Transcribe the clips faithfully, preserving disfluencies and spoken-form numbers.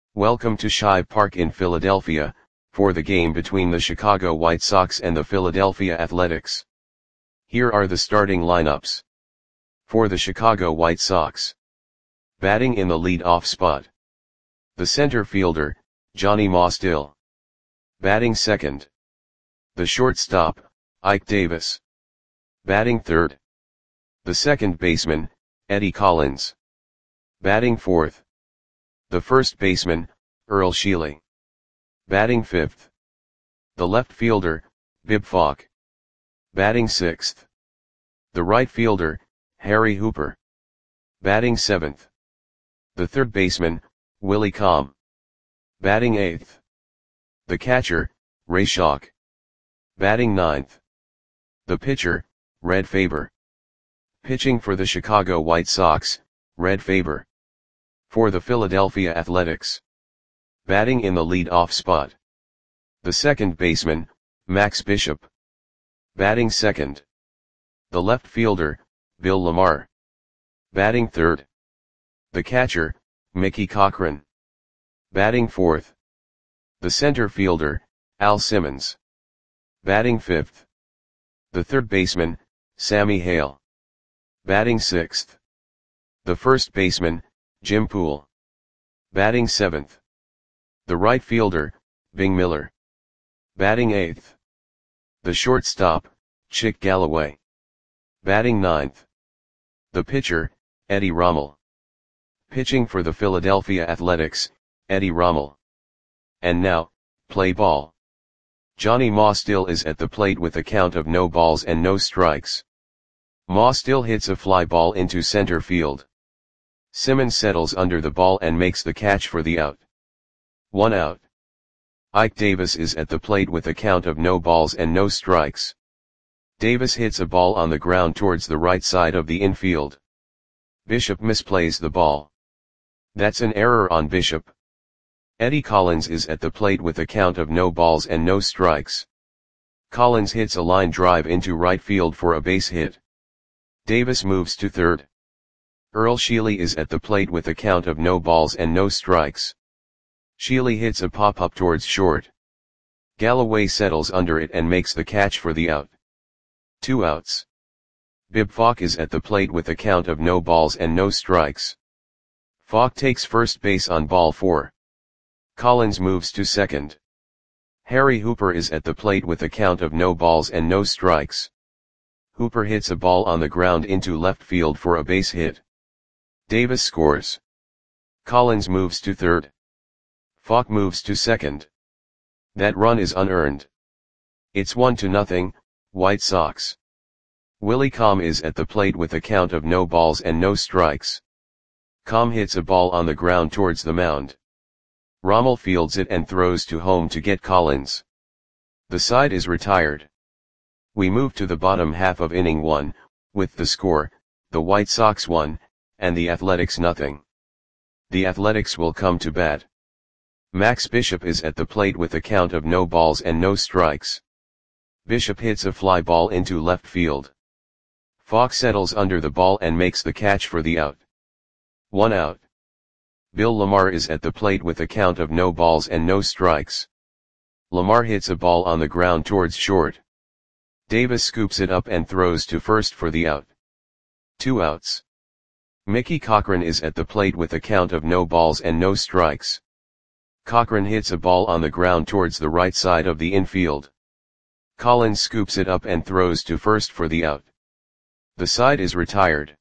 Welcome to Shibe Park in Philadelphia, for the game between the Chicago White Sox and the Philadelphia Athletics. Here are the starting lineups. For the Chicago White Sox. Batting in the lead-off spot. The center fielder, Johnny Mostill. Batting second. The shortstop, Ike Davis. Batting third. The second baseman, Eddie Collins. Batting fourth. The first baseman, Earl Sheely. Batting fifth. The left fielder, Bib Falk. Batting sixth. The right fielder, Harry Hooper. Batting seventh. The third baseman, Willie Comm. Batting eighth. The catcher, Ray Schalk. Batting ninth. The pitcher, Red Faber. Pitching for the Chicago White Sox, Red Faber. For the Philadelphia Athletics. Batting in the lead-off spot. The second baseman, Max Bishop. Batting second. The left fielder, Bill Lamar. Batting third. The catcher, Mickey Cochrane. Batting fourth. The center fielder, Al Simmons. Batting fifth. The third baseman, Sammy Hale. Batting sixth. The first baseman, Jim Poole. Batting seventh. The right fielder, Bing Miller. Batting eighth. The shortstop, Chick Galloway. Batting ninth. The pitcher, Eddie Rommel. Pitching for the Philadelphia Athletics, Eddie Rommel. And now, play ball. Johnny Mostill is at the plate with a count of no balls and no strikes. Mostill hits a fly ball into center field. Simmons settles under the ball and makes the catch for the out. One out. Ike Davis is at the plate with a count of no balls and no strikes. Davis hits a ball on the ground towards the right side of the infield. Bishop misplays the ball. That's an error on Bishop. Eddie Collins is at the plate with a count of no balls and no strikes. Collins hits a line drive into right field for a base hit. Davis moves to third. Earl Sheely is at the plate with a count of no balls and no strikes. Sheely hits a pop-up towards short. Galloway settles under it and makes the catch for the out. Two outs. Bib Falk is at the plate with a count of no balls and no strikes. Falk takes first base on ball four. Collins moves to second. Harry Hooper is at the plate with a count of no balls and no strikes. Hooper hits a ball on the ground into left field for a base hit. Davis scores. Collins moves to third. Falk moves to second. That run is unearned. It's one to nothing, White Sox. Willie Comm is at the plate with a count of no balls and no strikes. Comm hits a ball on the ground towards the mound. Rommel fields it and throws to home to get Collins. The side is retired. We move to the bottom half of inning one, with the score, the White Sox one, and the Athletics nothing. The Athletics will come to bat. Max Bishop is at the plate with a count of no balls and no strikes. Bishop hits a fly ball into left field. Falk settles under the ball and makes the catch for the out. One out. Bill Lamar is at the plate with a count of no balls and no strikes. Lamar hits a ball on the ground towards short. Davis scoops it up and throws to first for the out. Two outs. Mickey Cochrane is at the plate with a count of no balls and no strikes. Cochrane hits a ball on the ground towards the right side of the infield. Collins scoops it up and throws to first for the out. The side is retired.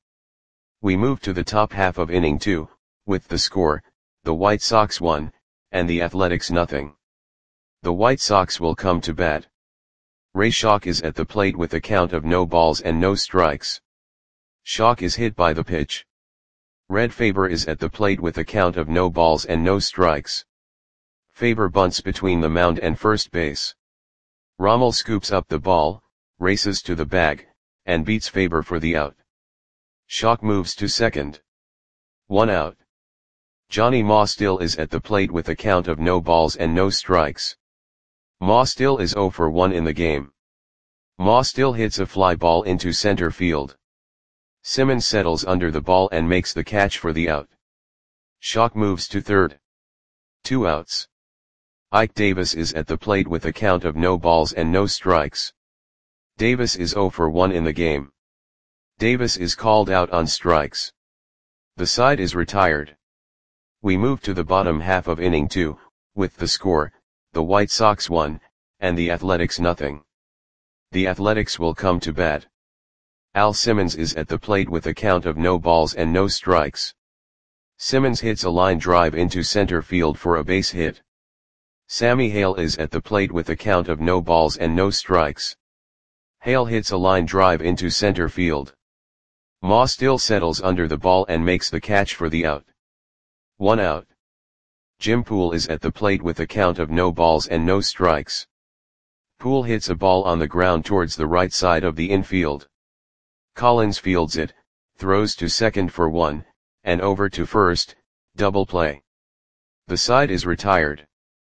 We move to the top half of inning two, with the score, the White Sox one, and the Athletics nothing. The White Sox will come to bat. Ray Schalk is at the plate with a count of no balls and no strikes. Schalk is hit by the pitch. Red Faber is at the plate with a count of no balls and no strikes. Faber bunts between the mound and first base. Rommel scoops up the ball, races to the bag, and beats Faber for the out. Schalk moves to second. One out. Johnny Mostill is at the plate with a count of no balls and no strikes. Mostill is zero for one in the game. Mostill hits a fly ball into center field. Simmons settles under the ball and makes the catch for the out. Schalk moves to third. Two outs. Ike Davis is at the plate with a count of no balls and no strikes. Davis is oh for one in the game. Davis is called out on strikes. The side is retired. We move to the bottom half of inning two, with the score, the White Sox one, and the Athletics nothing. The Athletics will come to bat. Al Simmons is at the plate with a count of no balls and no strikes. Simmons hits a line drive into center field for a base hit. Sammy Hale is at the plate with a count of no balls and no strikes. Hale hits a line drive into center field. Ma still settles under the ball and makes the catch for the out. One out. Jim Poole is at the plate with a count of no balls and no strikes. Poole hits a ball on the ground towards the right side of the infield. Collins fields it, throws to second for one, and over to first, double play. The side is retired.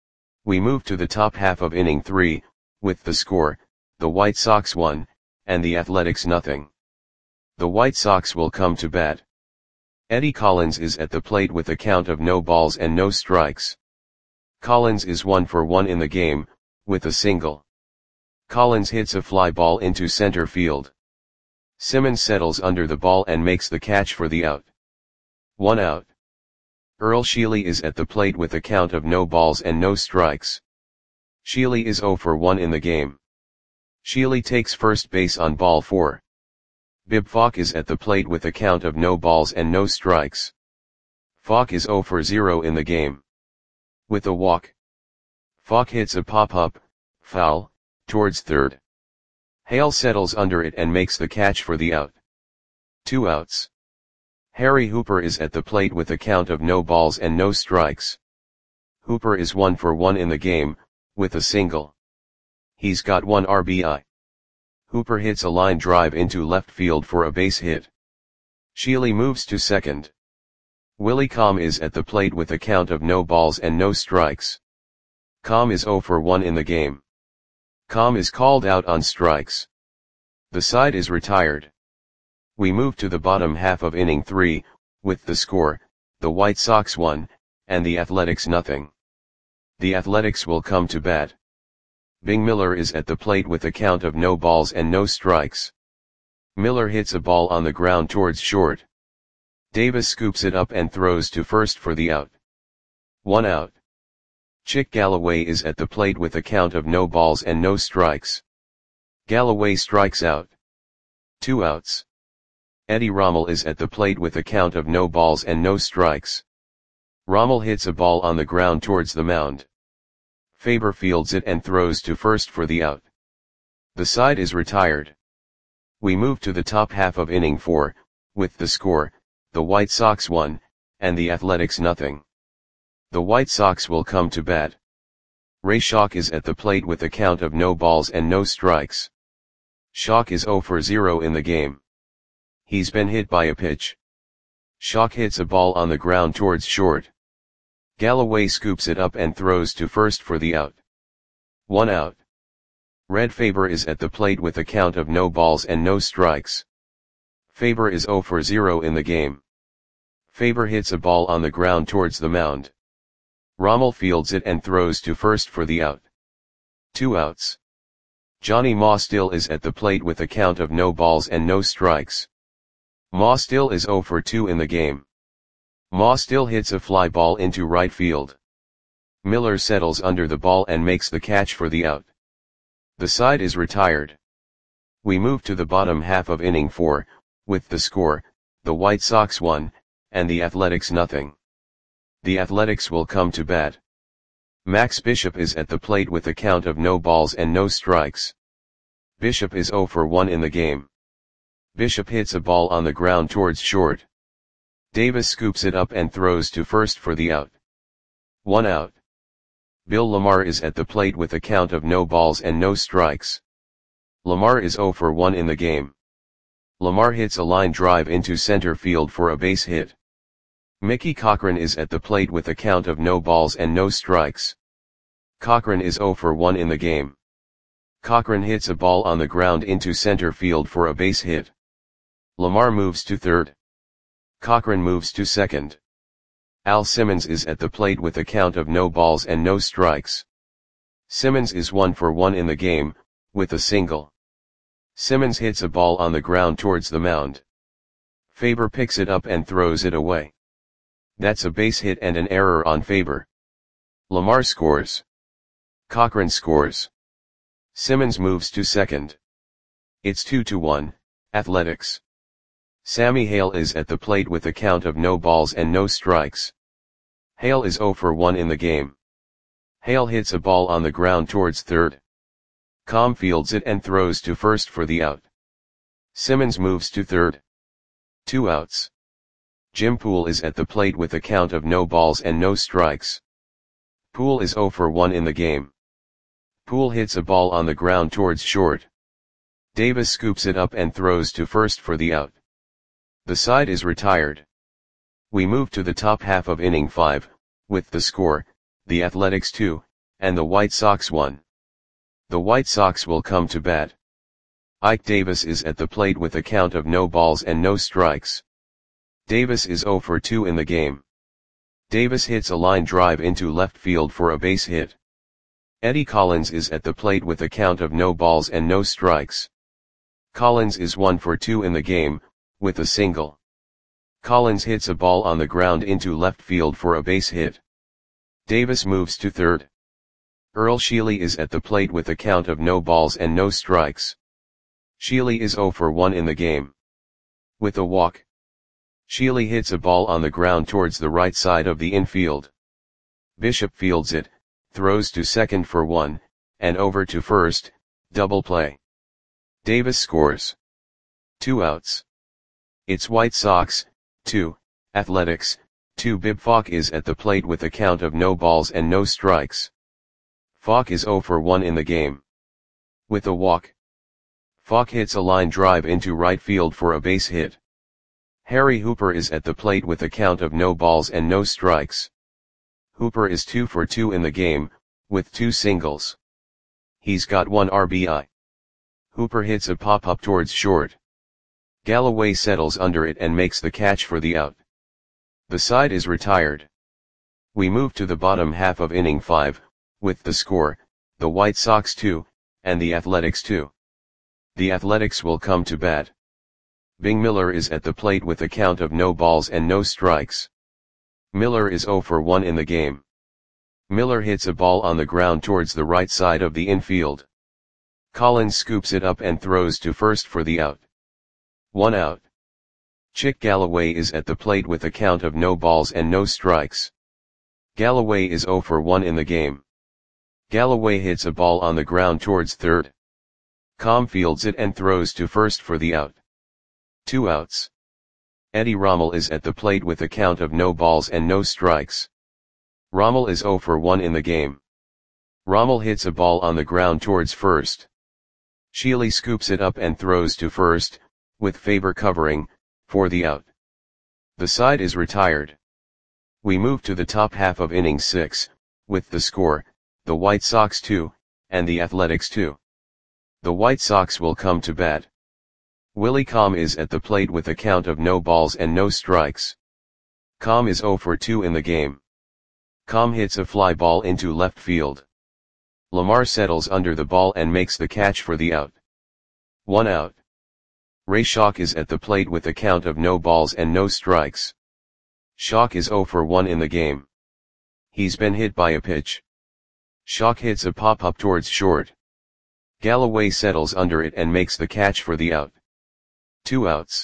We move to the top half of inning three, with the score, the White Sox one, and the Athletics nothing. The White Sox will come to bat. Eddie Collins is at the plate with a count of no balls and no strikes. Collins is one for one in the game, with a single. Collins hits a fly ball into center field. Simmons settles under the ball and makes the catch for the out. One out. Earl Sheely is at the plate with a count of no balls and no strikes. Sheely is oh for one in the game. Sheely takes first base on ball four. Bib Falk is at the plate with a count of no balls and no strikes. Falk is oh for zero in the game. With a walk. Falk hits a pop-up, foul, towards third. Hale settles under it and makes the catch for the out. Two outs. Harry Hooper is at the plate with a count of no balls and no strikes. Hooper is one for one in the game, with a single. He's got one R B I. Hooper hits a line drive into left field for a base hit. Sheely moves to second. Willie Comm is at the plate with a count of no balls and no strikes. Comm is oh for one in the game. Comm is called out on strikes. The side is retired. We move to the bottom half of inning three, with the score, the White Sox one, and the Athletics nothing. The Athletics will come to bat. Bing Miller is at the plate with a count of no balls and no strikes. Miller hits a ball on the ground towards short. Davis scoops it up and throws to first for the out. One out. Chick Galloway is at the plate with a count of no balls and no strikes. Galloway strikes out. Two outs. Eddie Rommel is at the plate with a count of no balls and no strikes. Rommel hits a ball on the ground towards the mound. Faber fields it and throws to first for the out. The side is retired. We move to the top half of inning four, with the score, the White Sox one, and the Athletics nothing. The White Sox will come to bat. Ray Schalk is at the plate with a count of no balls and no strikes. Schalk is oh for zero in the game. He's been hit by a pitch. Schalk hits a ball on the ground towards short. Galloway scoops it up and throws to first for the out. One out. Red Faber is at the plate with a count of no balls and no strikes. Faber is oh for zero in the game. Faber hits a ball on the ground towards the mound. Rommel fields it and throws to first for the out. Two outs. Johnny Ma still is at the plate with a count of no balls and no strikes. Ma still is oh for two in the game. Ma still hits a fly ball into right field. Miller settles under the ball and makes the catch for the out. The side is retired. We move to the bottom half of inning four, with the score, the White Sox one, and the Athletics nothing. The Athletics will come to bat. Max Bishop is at the plate with a count of no balls and no strikes. Bishop is oh for one in the game. Bishop hits a ball on the ground towards short. Davis scoops it up and throws to first for the out. One out. Bill Lamar is at the plate with a count of no balls and no strikes. Lamar is oh for one in the game. Lamar hits a line drive into center field for a base hit. Mickey Cochrane is at the plate with a count of no balls and no strikes. Cochrane is oh for one in the game. Cochrane hits a ball on the ground into center field for a base hit. Lamar moves to third. Cochrane moves to second. Al Simmons is at the plate with a count of no balls and no strikes. Simmons is one for one in the game, with a single. Simmons hits a ball on the ground towards the mound. Faber picks it up and throws it away. That's a base hit and an error on Faber. Lamar scores. Cochran scores. Simmons moves to second. It's two to one, Athletics. Sammy Hale is at the plate with a count of no balls and no strikes. Hale is zero for one in the game. Hale hits a ball on the ground towards third. Com fields it and throws to first for the out. Simmons moves to third. Two outs. Jim Poole is at the plate with a count of no balls and no strikes. Poole is zero for one in the game. Poole hits a ball on the ground towards short. Davis scoops it up and throws to first for the out. The side is retired. We move to the top half of inning five, with the score, the Athletics two, and the White Sox one. The White Sox will come to bat. Ike Davis is at the plate with a count of no balls and no strikes. Davis is zero for two in the game. Davis hits a line drive into left field for a base hit. Eddie Collins is at the plate with a count of no balls and no strikes. Collins is one for two in the game, with a single. Collins hits a ball on the ground into left field for a base hit. Davis moves to third. Earl Sheely is at the plate with a count of no balls and no strikes. Sheely is zero for one in the game. With a walk. Sheely hits a ball on the ground towards the right side of the infield. Bishop fields it, throws to second for one, and over to first, double play. Davis scores. Two outs. It's White Sox, two, Athletics, two. Bib Falk is at the plate with a count of no balls and no strikes. Falk is zero for one in the game. With a walk. Falk hits a line drive into right field for a base hit. Harry Hooper is at the plate with a count of no balls and no strikes. Hooper is two for two in the game, with two singles. He's got one R B I. Hooper hits a pop-up towards short. Galloway settles under it and makes the catch for the out. The side is retired. We move to the bottom half of inning five, with the score, the White Sox two, and the Athletics two. The Athletics will come to bat. Bing Miller is at the plate with a count of no balls and no strikes. Miller is zero for one in the game. Miller hits a ball on the ground towards the right side of the infield. Collins scoops it up and throws to first for the out. One out. Chick Galloway is at the plate with a count of no balls and no strikes. Galloway is zero for one in the game. Galloway hits a ball on the ground towards third. Com fields it and throws to first for the out. Two outs. Eddie Rommel is at the plate with a count of no balls and no strikes. Rommel is zero for one in the game. Rommel hits a ball on the ground towards first. Sheely scoops it up and throws to first, with Faber covering, for the out. The side is retired. We move to the top half of inning six, with the score, the White Sox two, and the Athletics two. The White Sox will come to bat. Willie Com is at the plate with a count of no balls and no strikes. Com is zero for two in the game. Com hits a fly ball into left field. Lamar settles under the ball and makes the catch for the out. One out. Ray Schalk is at the plate with a count of no balls and no strikes. Schalk is zero for one in the game. He's been hit by a pitch. Schalk hits a pop-up towards short. Galloway settles under it and makes the catch for the out. Two outs.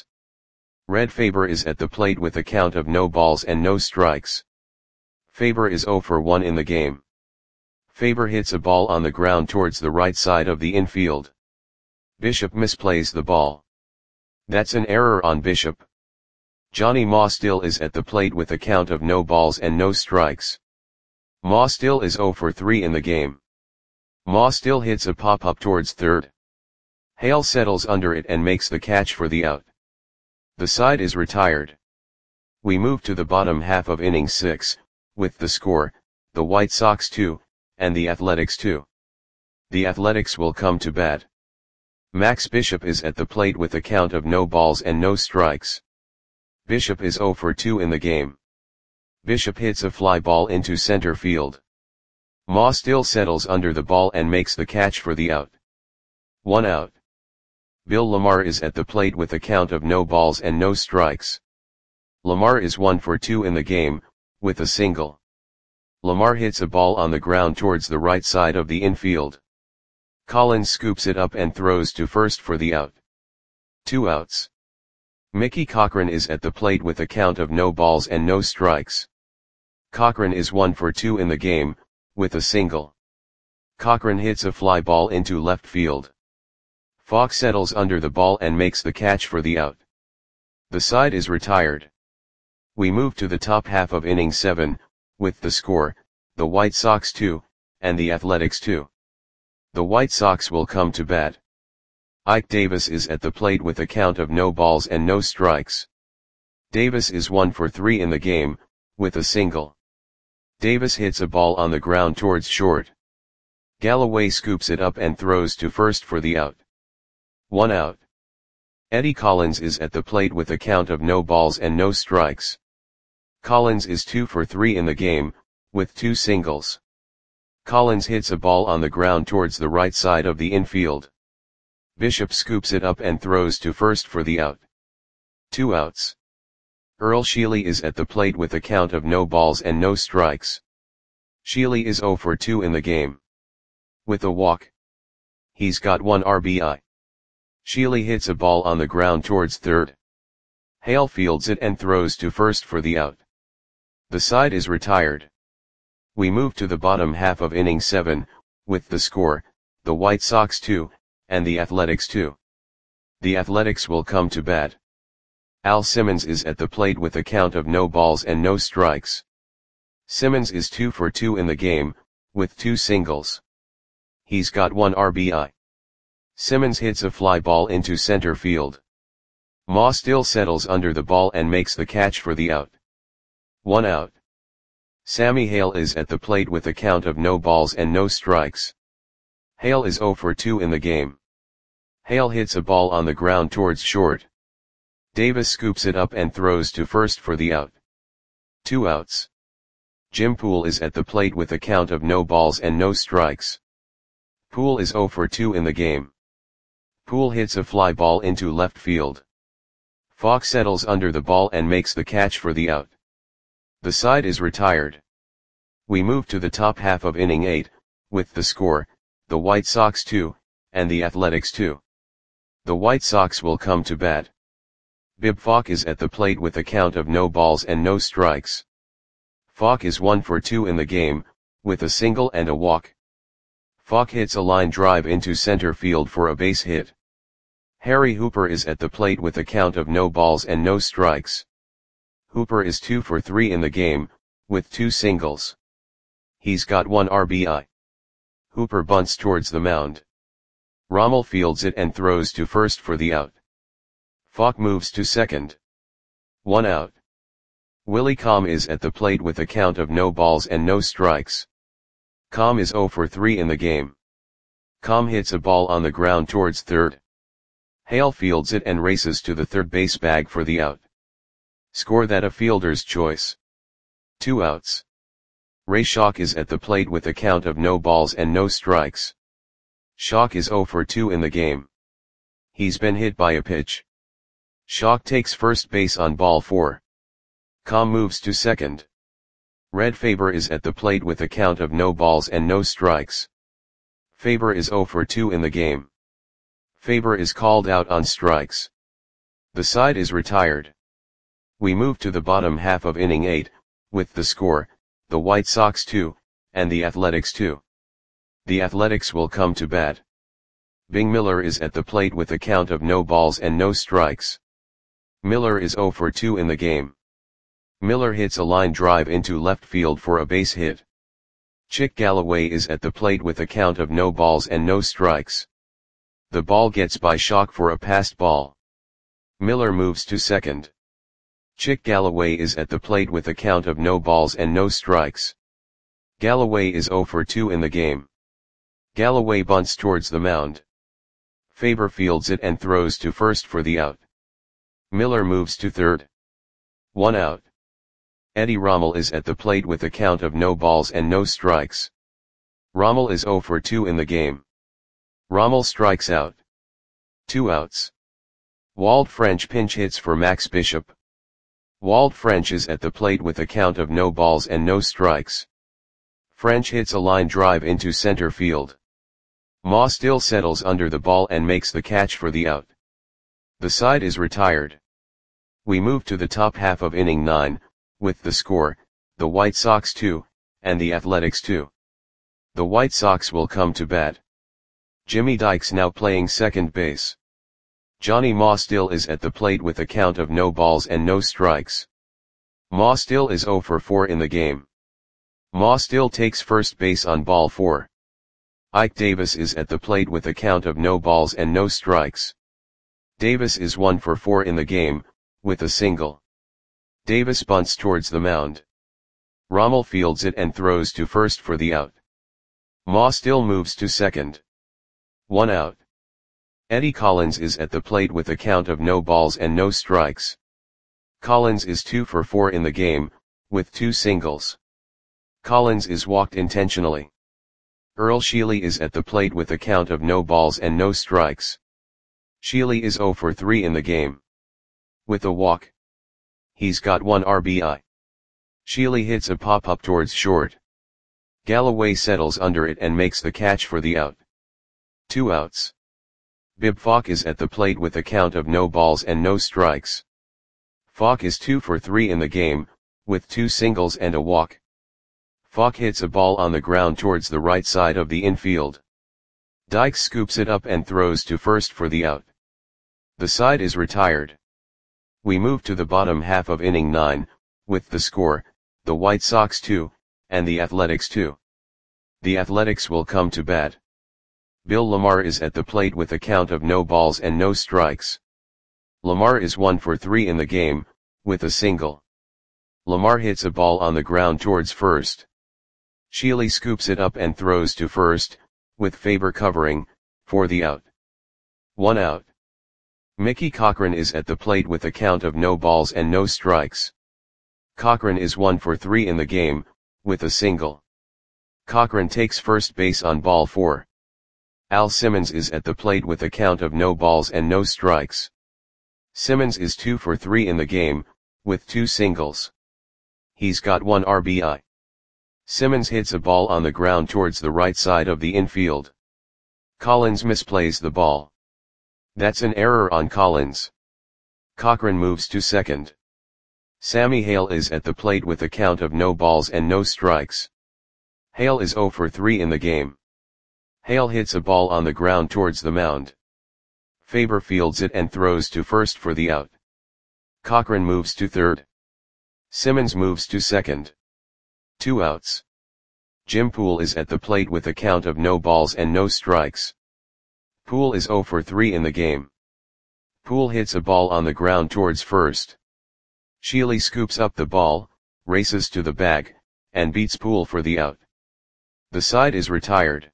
Red Faber is at the plate with a count of no balls and no strikes. Faber is zero for one in the game. Faber hits a ball on the ground towards the right side of the infield. Bishop misplays the ball. That's an error on Bishop. Johnny Ma still is at the plate with a count of no balls and no strikes. Ma still is zero for three in the game. Ma still hits a pop-up towards third. Hale settles under it and makes the catch for the out. The side is retired. We move to the bottom half of inning six, with the score, the White Sox two, and the Athletics two. The Athletics will come to bat. Max Bishop is at the plate with a count of no balls and no strikes. Bishop is zero for two in the game. Bishop hits a fly ball into center field. Ma still settles under the ball and makes the catch for the out. One out. Bill Lamar is at the plate with a count of no balls and no strikes. Lamar is one for two in the game, with a single. Lamar hits a ball on the ground towards the right side of the infield. Collins scoops it up and throws to first for the out. Two outs. Mickey Cochrane is at the plate with a count of no balls and no strikes. Cochrane is one for two in the game, with a single. Cochrane hits a fly ball into left field. Falk settles under the ball and makes the catch for the out. The side is retired. We move to the top half of inning seven, with the score, the White Sox two, and the Athletics two. The White Sox will come to bat. Ike Davis is at the plate with a count of no balls and no strikes. Davis is one for three in the game, with a single. Davis hits a ball on the ground towards short. Galloway scoops it up and throws to first for the out. One out. Eddie Collins is at the plate with a count of no balls and no strikes. Collins is two for three in the game, with two singles. Collins hits a ball on the ground towards the right side of the infield. Bishop scoops it up and throws to first for the out. Two outs. Earl Sheely is at the plate with a count of no balls and no strikes. Sheely is zero for two in the game. With a walk. He's got one R B I. Sheely hits a ball on the ground towards third. Hale fields it and throws to first for the out. The side is retired. We move to the bottom half of inning seven, with the score, the White Sox two, and the Athletics two. The Athletics will come to bat. Al Simmons is at the plate with a count of no balls and no strikes. Simmons is two for two in the game, with two singles. He's got one R B I. Simmons hits a fly ball into center field. Ma still settles under the ball and makes the catch for the out. One out. Sammy Hale is at the plate with a count of no balls and no strikes. Hale is zero for two in the game. Hale hits a ball on the ground towards short. Davis scoops it up and throws to first for the out. Two outs. Jim Poole is at the plate with a count of no balls and no strikes. Poole is zero for two in the game. Poole hits a fly ball into left field. Falk settles under the ball and makes the catch for the out. The side is retired. We move to the top half of inning eight, with the score, the White Sox two, and the Athletics two. The White Sox will come to bat. Bib Falk is at the plate with a count of no balls and no strikes. Falk is one for two in the game, with a single and a walk. Falk hits a line drive into center field for a base hit. Harry Hooper is at the plate with a count of no balls and no strikes. Hooper is two for three in the game, with two singles. He's got one R B I. Hooper bunts towards the mound. Rommel fields it and throws to first for the out. Falk moves to second. One out. Willie Comm is at the plate with a count of no balls and no strikes. Comm is zero for three in the game. Comm hits a ball on the ground towards third. Hale fields it and races to the third base bag for the out. Score that a fielder's choice. Two outs. Ray Schalk is at the plate with a count of no balls and no strikes. Schalk is zero for two in the game. He's been hit by a pitch. Schalk takes first base on ball four. Comm moves to second. Red Faber is at the plate with a count of no balls and no strikes. Faber is zero for two in the game. Faber is called out on strikes. The side is retired. We move to the bottom half of inning eight, with the score, the White Sox two, and the Athletics two. The Athletics will come to bat. Bing Miller is at the plate with a count of no balls and no strikes. Miller is zero for two in the game. Miller hits a line drive into left field for a base hit. Chick Galloway is at the plate with a count of no balls and no strikes. The ball gets by Schalk for a passed ball. Miller moves to second. Chick Galloway is at the plate with a count of no balls and no strikes. Galloway is zero for two in the game. Galloway bunts towards the mound. Faber fields it and throws to first for the out. Miller moves to third. One out. Eddie Rommel is at the plate with a count of no balls and no strikes. Rommel is zero for two in the game. Rommel strikes out. Two outs. Wald French pinch hits for Max Bishop. Wald French is at the plate with a count of no balls and no strikes. French hits a line drive into center field. Ma still settles under the ball and makes the catch for the out. The side is retired. We move to the top half of inning nine, with the score, the White Sox two, and the Athletics two. The White Sox will come to bat. Jimmy Dykes now playing second base. Johnny Ma still is at the plate with a count of no balls and no strikes. Ma still is zero for four in the game. Ma still takes first base on ball four. Ike Davis is at the plate with a count of no balls and no strikes. Davis is one for four in the game, with a single. Davis bunts towards the mound. Rommel fields it and throws to first for the out. Ma still moves to second. One out. Eddie Collins is at the plate with a count of no balls and no strikes. Collins is two for four in the game, with two singles. Collins is walked intentionally. Earl Sheely is at the plate with a count of no balls and no strikes. Sheely is zero for three in the game. With a walk. He's got one R B I. Sheely hits a pop-up towards short. Galloway settles under it and makes the catch for the out. Two outs. Bib Falk is at the plate with a count of no balls and no strikes. Falk is two for three in the game, with two singles and a walk. Falk hits a ball on the ground towards the right side of the infield. Dykes scoops it up and throws to first for the out. The side is retired. We move to the bottom half of inning nine, with the score, the White Sox two, and the Athletics two. The Athletics will come to bat. Bill Lamar is at the plate with a count of no balls and no strikes. Lamar is one for three in the game, with a single. Lamar hits a ball on the ground towards first. Sheely scoops it up and throws to first, with Faber covering, for the out. One out. Mickey Cochran is at the plate with a count of no balls and no strikes. Cochran is one for three in the game, with a single. Cochran takes first base on ball four. Al Simmons is at the plate with a count of no balls and no strikes. Simmons is two for three in the game, with two singles. He's got one R B I. Simmons hits a ball on the ground towards the right side of the infield. Collins misplays the ball. That's an error on Collins. Cochran moves to second. Sammy Hale is at the plate with a count of no balls and no strikes. Hale is zero for three in the game. Hale hits a ball on the ground towards the mound. Faber fields it and throws to first for the out. Cochran moves to third. Simmons moves to second. Two outs. Jim Poole is at the plate with a count of no balls and no strikes. Poole is zero for three in the game. Poole hits a ball on the ground towards first. Sheely scoops up the ball, races to the bag, and beats Poole for the out. The side is retired.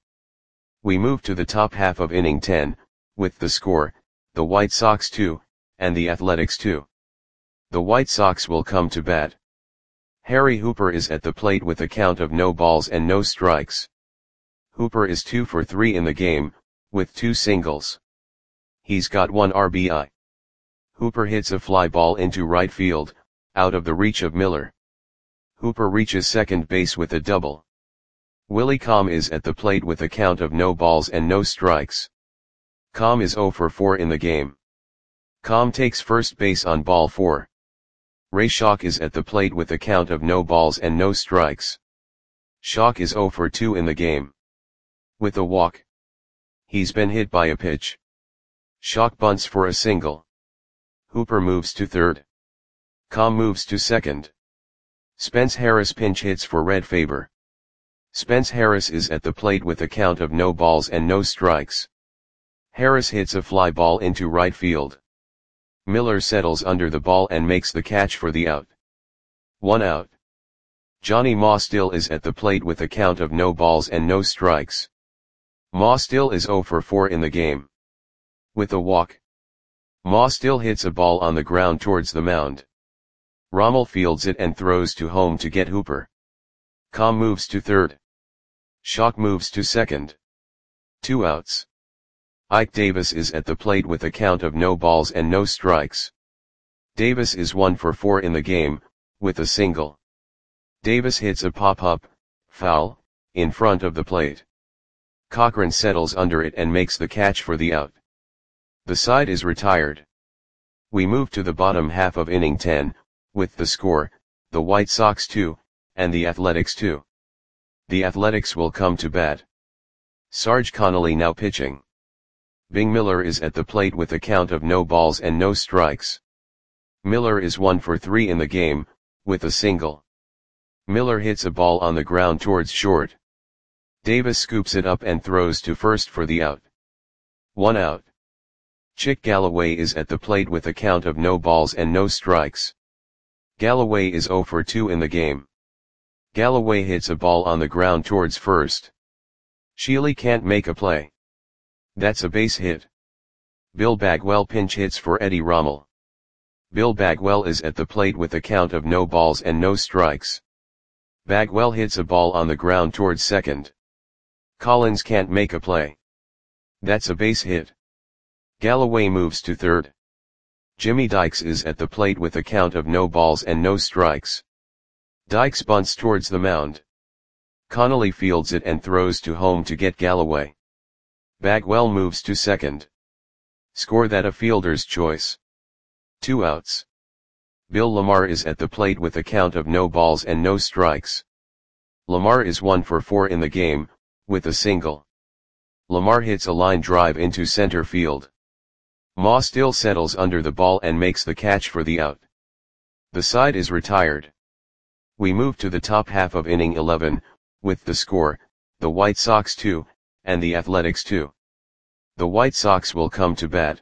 We move to the top half of inning ten, with the score, the White Sox two, and the Athletics two. The White Sox will come to bat. Harry Hooper is at the plate with a count of no balls and no strikes. Hooper is two for three in the game, with two singles. He's got one R B I. Hooper hits a fly ball into right field, out of the reach of Miller. Hooper reaches second base with a double. Willie Comm is at the plate with a count of no balls and no strikes. Comm is zero for four in the game. Comm takes first base on ball four. Ray Schock is at the plate with a count of no balls and no strikes. Schock is zero for two in the game. With a walk. He's been hit by a pitch. Schock bunts for a single. Hooper moves to third. Comm moves to second. Spence Harris pinch hits for Red Faber. Spence Harris is at the plate with a count of no balls and no strikes. Harris hits a fly ball into right field. Miller settles under the ball and makes the catch for the out. One out. Johnny Ma still is at the plate with a count of no balls and no strikes. Ma still is zero for four in the game. With a walk. Ma still hits a ball on the ground towards the mound. Rommel fields it and throws to home to get Hooper. Com moves to third. Schock moves to second. Two outs. Ike Davis is at the plate with a count of no balls and no strikes. Davis is one for four in the game, with a single. Davis hits a pop-up, foul, in front of the plate. Cochran settles under it and makes the catch for the out. The side is retired. We move to the bottom half of inning ten, with the score, the White Sox two, and the Athletics two. The Athletics will come to bat. Sarge Connolly now pitching. Bing Miller is at the plate with a count of no balls and no strikes. Miller is one for three in the game, with a single. Miller hits a ball on the ground towards short. Davis scoops it up and throws to first for the out. One out. Chick Galloway is at the plate with a count of no balls and no strikes. Galloway is oh for two in the game. Galloway hits a ball on the ground towards first. Sheely can't make a play. That's a base hit. Bill Bagwell pinch hits for Eddie Rommel. Bill Bagwell is at the plate with a count of no balls and no strikes. Bagwell hits a ball on the ground towards second. Collins can't make a play. That's a base hit. Galloway moves to third. Jimmy Dykes is at the plate with a count of no balls and no strikes. Dykes bunts towards the mound. Connolly fields it and throws to home to get Galloway. Bagwell moves to second. Score that a fielder's choice. Two outs. Bill Lamar is at the plate with a count of no balls and no strikes. Lamar is one for four in the game, with a single. Lamar hits a line drive into center field. Ma still settles under the ball and makes the catch for the out. The side is retired. We move to the top half of inning eleven, with the score, the White Sox two, and the Athletics two. The White Sox will come to bat.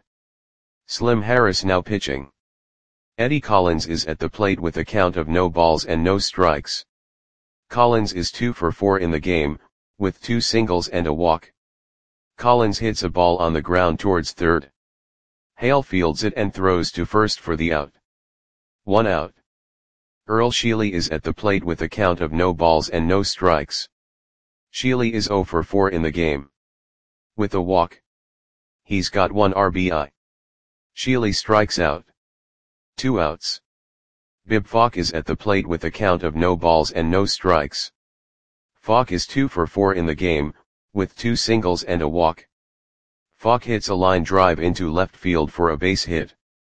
Slim Harris now pitching. Eddie Collins is at the plate with a count of no balls and no strikes. Collins is two for four in the game, with two singles and a walk. Collins hits a ball on the ground towards third. Hale fields it and throws to first for the out. One out. Earl Sheely is at the plate with a count of no balls and no strikes. Sheely is oh for four in the game. With a walk. He's got one R B I. Sheely strikes out. Two outs. Bib Falk is at the plate with a count of no balls and no strikes. Falk is two for four in the game, with two singles and a walk. Falk hits a line drive into left field for a base hit.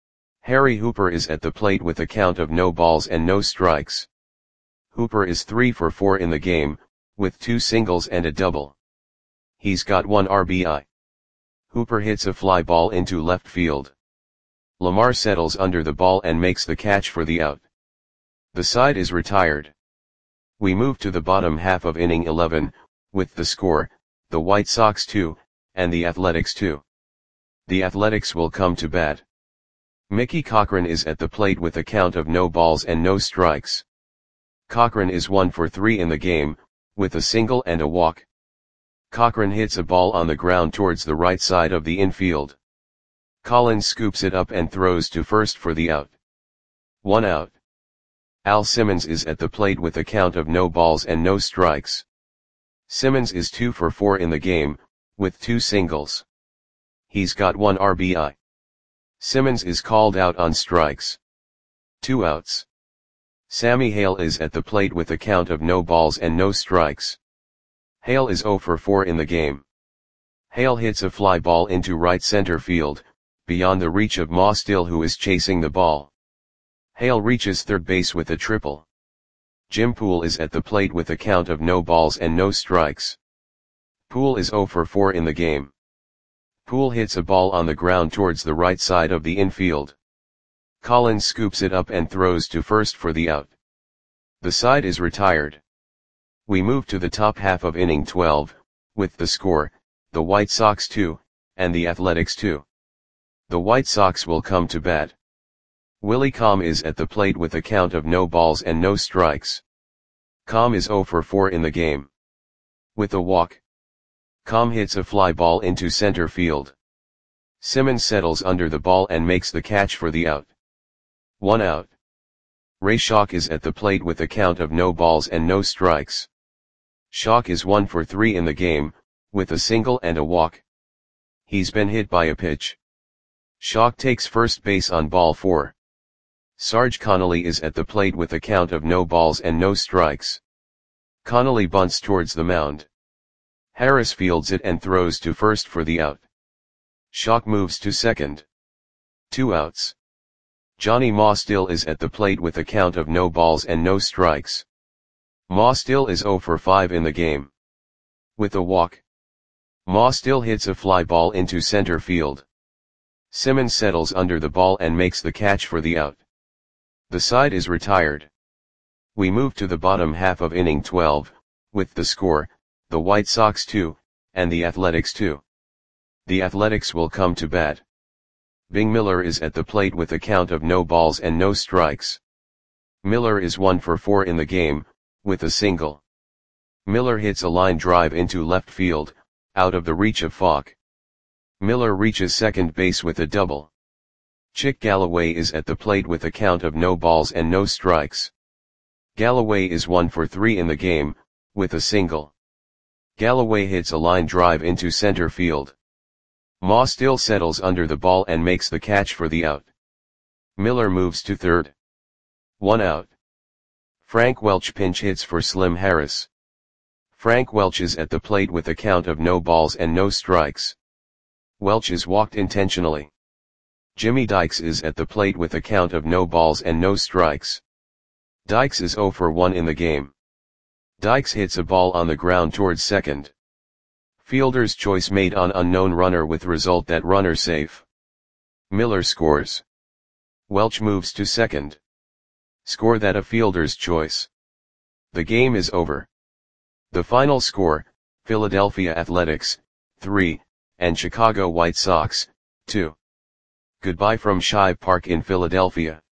Harry Hooper is at the plate with a count of no balls and no strikes. Hooper is three for four in the game, with two singles and a double. He's got one R B I. Hooper hits a fly ball into left field. Lamar settles under the ball and makes the catch for the out. The side is retired. We move to the bottom half of inning eleven, with the score, the White Sox two, and the Athletics two. The Athletics will come to bat. Mickey Cochran is at the plate with a count of no balls and no strikes. Cochran is one for three in the game, with a single and a walk. Cochran hits a ball on the ground towards the right side of the infield. Collins scoops it up and throws to first for the out. One out. Al Simmons is at the plate with a count of no balls and no strikes. Simmons is two for four in the game, with two singles. He's got one R B I. Simmons is called out on strikes. Two outs. Sammy Hale is at the plate with a count of no balls and no strikes. Hale is oh for four in the game. Hale hits a fly ball into right center field, beyond the reach of Ma Still, who is chasing the ball. Hale reaches third base with a triple. Jim Poole is at the plate with a count of no balls and no strikes. Poole is oh for four in the game. Poole hits a ball on the ground towards the right side of the infield. Collins scoops it up and throws to first for the out. The side is retired. We move to the top half of inning twelve, with the score, the White Sox two, and the Athletics two. The White Sox will come to bat. Willie Com is at the plate with a count of no balls and no strikes. Com is oh for four in the game. With a walk. Com hits a fly ball into center field. Simmons settles under the ball and makes the catch for the out. One out. Ray Schalk is at the plate with a count of no balls and no strikes. Schalk is one for three in the game, with a single and a walk. He's been hit by a pitch. Schalk takes first base on ball four. Sarge Connolly is at the plate with a count of no balls and no strikes. Connolly bunts towards the mound. Harris fields it and throws to first for the out. Schalk moves to second. Two outs. Johnny Ma still is at the plate with a count of no balls and no strikes. Ma still is zero for five in the game. With a walk. Ma still hits a fly ball into center field. Simmons settles under the ball and makes the catch for the out. The side is retired. We move to the bottom half of inning twelve, with the score, the White Sox two, and the Athletics two. The Athletics will come to bat. Bing Miller is at the plate with a count of no balls and no strikes. Miller is one for four in the game, with a single. Miller hits a line drive into left field, out of the reach of Falk. Miller reaches second base with a double. Chick Galloway is at the plate with a count of no balls and no strikes. Galloway is one for three in the game, with a single. Galloway hits a line drive into center field. Ma still settles under the ball and makes the catch for the out. Miller moves to third. One out. Frank Welch pinch hits for Slim Harris. Frank Welch is at the plate with a count of no balls and no strikes. Welch is walked intentionally. Jimmy Dykes is at the plate with a count of no balls and no strikes. Dykes is zero for one in the game. Dykes hits a ball on the ground towards second. Fielder's choice made on unknown runner with result that runner safe. Miller scores. Welch moves to second. Score that a fielder's choice. The game is over. The final score, Philadelphia Athletics, three, and Chicago White Sox, two. Goodbye from Shive Park in Philadelphia.